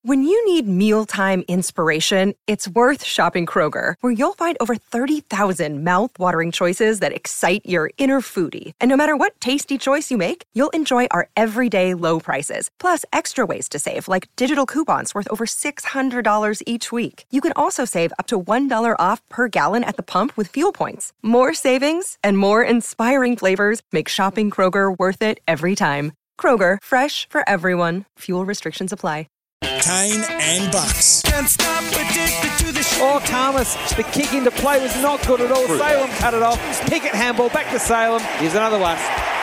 When you need mealtime inspiration, it's worth shopping Kroger, where you'll find over 30,000 mouth-watering choices that excite your inner foodie. And no matter what tasty choice you make, you'll enjoy our everyday low prices, plus extra ways to save, like digital coupons worth over $600 each week. You can also save up to $1 off per gallon at the pump with fuel points. More savings and more inspiring flavors make shopping Kroger worth it every time. Kroger, fresh for everyone. Fuel restrictions apply. Kane and Bucks. Can't stop addicted to the shit. Thomas, the kick into play was not good at all. Salem cut it off. Pickett handball back to Salem. Here's another one.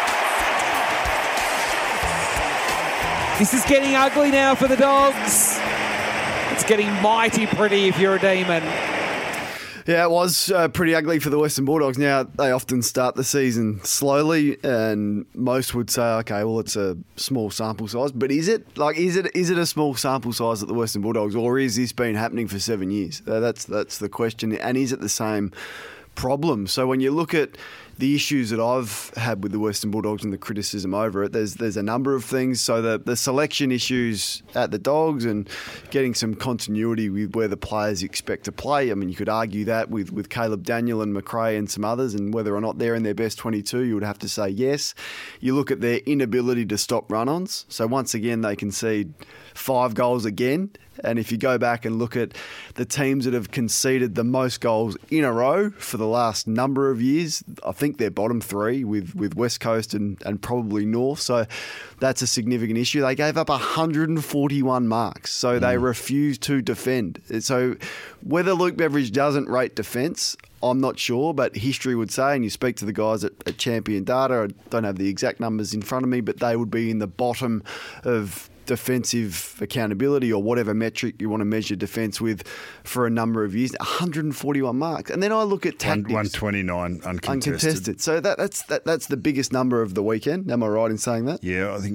This is getting ugly now for the Dogs. It's getting mighty pretty if you're a Demon. Yeah, it was pretty ugly for the Western Bulldogs. Now, they often start the season slowly, and most would say, okay, well, it's a small sample size. But is it? Is it a small sample size at the Western Bulldogs, or is this been happening for 7 years? That's the question. And is it the same problem? So when you look at the issues that I've had with the Western Bulldogs and the criticism over it, there's a number of things. So the selection issues at the Dogs and getting some continuity with where the players expect to play. I mean, you could argue that with Caleb Daniel and McRae and some others, and whether or not they're in their best 22, you would have to say yes. You look at their inability to stop run-ons. So once again, they concede 5 goals again. And if you go back and look at the teams that have conceded the most goals in a row for the last number of years, I think they're bottom 3 with West Coast and probably North. So that's a significant issue. They gave up 141 marks, so they refused to defend. So whether Luke Beveridge doesn't rate defence, I'm not sure, but history would say, and you speak to the guys at Champion Data, I don't have the exact numbers in front of me, but they would be in the bottom of defensive accountability or whatever metric you want to measure defence with for a number of years. 141 marks. And then I look at tactics. 129 uncontested. So that's the biggest number of the weekend. Am I right in saying that? Yeah, I think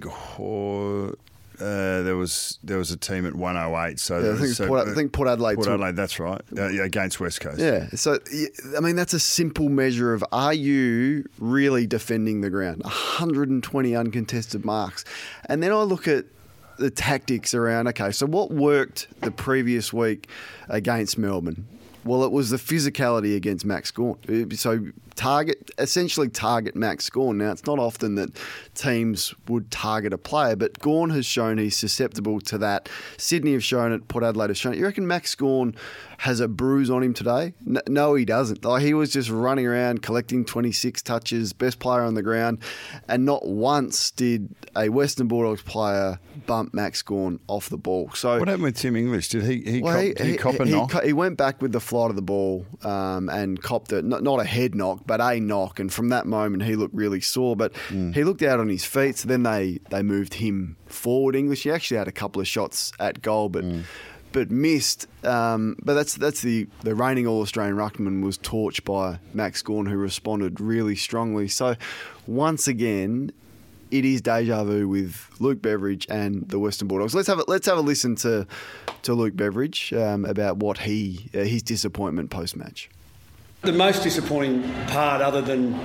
there was a team at 108. So yeah, I think Port Adelaide. Port Adelaide, that's right. Against West Coast. Yeah. So, I mean, that's a simple measure of, are you really defending the ground? 120 uncontested marks. And then I look at the tactics around, okay, so what worked the previous week against Melbourne? Well, it was the physicality against Max Gawn. So essentially target Max Gawn. Now, it's not often that teams would target a player, but Gawn has shown he's susceptible to that. Sydney have shown it, Port Adelaide have shown it. You reckon Max Gawn has a bruise on him today? No, he doesn't. He was just running around collecting 26 touches, best player on the ground, and not once did a Western Bulldogs player bump Max Gawn off the ball. So what happened with Tim English? Did he cop a knock? He went back with the flight of the ball and copped not a head knock, but a knock. And from that moment, he looked really sore. But he looked out on his feet. So then they moved him forward. English. He actually had a couple of shots at goal, but missed. But that's the reigning All-Australian ruckman was torched by Max Gawn, who responded really strongly. So once again, it is deja vu with Luke Beveridge and the Western Bulldogs. Let's have a listen to Luke Beveridge about what his disappointment post-match. The most disappointing part, other than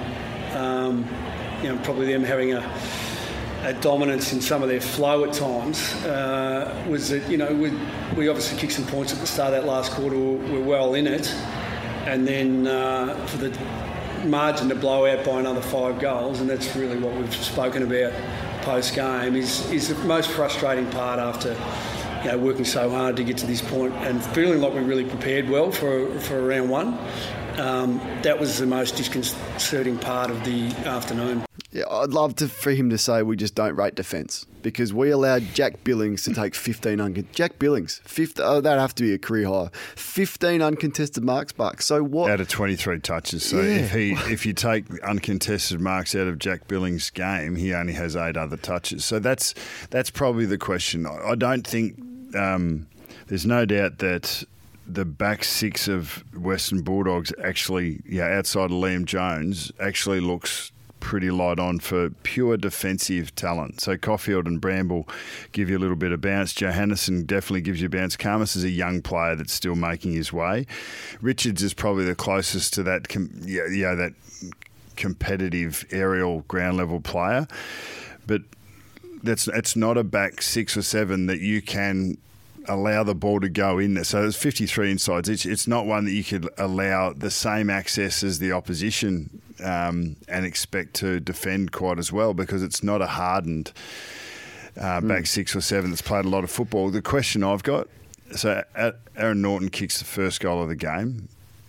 probably them having a dominance in some of their flow at times, was that we obviously kicked some points at the start of that last quarter. We're well in it, and then for the margin to blow out by another 5 goals, and that's really what we've spoken about post-game, is the most frustrating part after working so hard to get to this point and feeling like we really prepared well for round 1. That was the most disconcerting part of the afternoon. Yeah, I'd love for him to say we just don't rate defence, because we allowed Jack Billings to take 15 Jack Billings, that'd have to be a career high. 15 uncontested marks, Buck. So what? Out of 23 touches. So if you take uncontested marks out of Jack Billings' game, he only has 8 other touches. So that's probably the question. I don't think there's no doubt that the back 6 of Western Bulldogs actually, outside of Liam Jones, actually looks pretty light on for pure defensive talent. So Caulfield and Bramble give you a little bit of bounce. Johannesson definitely gives you bounce. Karmas is a young player that's still making his way. Richards is probably the closest to that, that competitive aerial ground level player. But it's not a back 6 or 7 that you can allow the ball to go in there. So there's 53 insides. It's not one that you could allow the same access as the opposition and expect to defend quite as well, because it's not a hardened back 6 or 7 that's played a lot of football. The question I've got, so Aaron Norton kicks the first goal of the game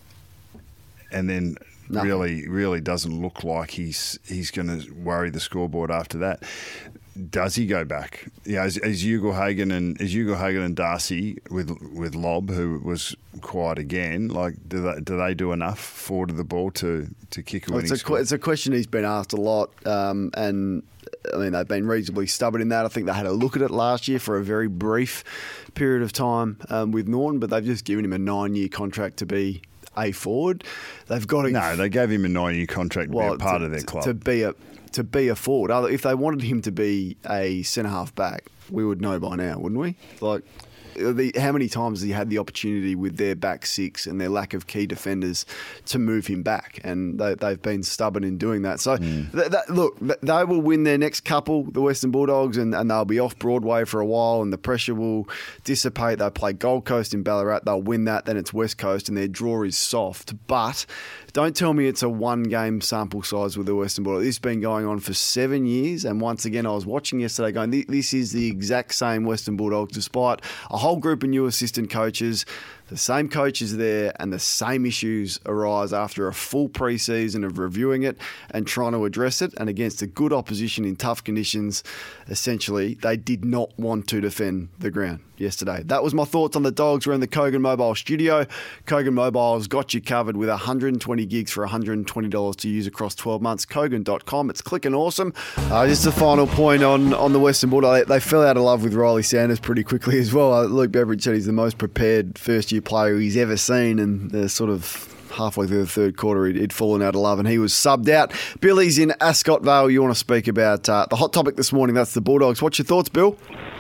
and then really doesn't look like he's going to worry the scoreboard after that. Does he go back? Yeah, as Ugle-Hagan and Darcy with Lobb, who was quiet again, like do they do enough forward of the ball to kick a winning score? It's a question he's been asked a lot, and I mean they've been reasonably stubborn in that. I think they had a look at it last year for a very brief period of time with Norton, but they've just given him a 9-year contract to be a forward. They've got to they gave him a 9-year contract to be a part of their club. To be a forward. If they wanted him to be a centre-half back, we would know by now, wouldn't we? Like, how many times has he had the opportunity with their back 6 and their lack of key defenders to move him back? And they've been stubborn in doing that. So, look, they will win their next couple, the Western Bulldogs, and they'll be off Broadway for a while and the pressure will dissipate. They'll play Gold Coast in Ballarat. They'll win that. Then it's West Coast and their draw is soft. But don't tell me it's a one-game sample size with the Western Bulldogs. This has been going on for 7 years. And once again, I was watching yesterday going, this is the exact same Western Bulldogs, despite a whole group of new assistant coaches. The same coaches there and the same issues arise after a full pre-season of reviewing it and trying to address it. And against a good opposition in tough conditions, essentially, they did not want to defend the ground yesterday. That was my thoughts on the Dogs. We're in the Kogan Mobile studio. Kogan Mobile's got you covered with 120 gigs for $120 to use across 12 months. Kogan.com. It's clicking awesome. Just a final point on the Western Bulldogs. They fell out of love with Riley Sanders pretty quickly as well. Luke Beveridge said he's the most prepared first-year player he's ever seen, and the sort of halfway through the third quarter he'd fallen out of love and he was subbed out. Billy's in Ascot Vale. You want to speak about the hot topic this morning, that's the Bulldogs. What's your thoughts, Bill?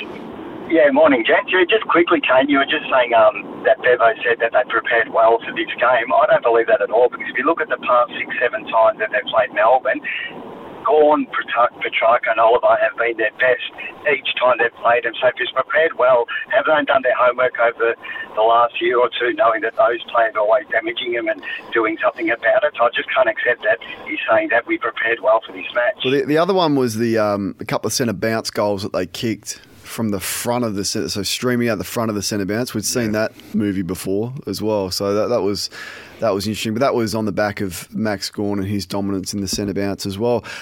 Yeah, morning, gents. Yeah, just quickly, Kane, you were just saying that Bevo said that they prepared well for this game. I don't believe that at all, because if you look at the past 6-7 times that they've played Melbourne, Gawn, Petrarca and Oliver have been their best each time they've played them. So if he's prepared well, have they done their homework over the last year or two, knowing that those players are always damaging him and doing something about it? So I just can't accept that he's saying that we prepared well for this match. Well, the other one was the couple of centre bounce goals that they kicked from the front of the centre, so streaming out the front of the centre bounce. We'd seen that movie before as well, so that was interesting. But that was on the back of Max Gawn and his dominance in the centre bounce as well.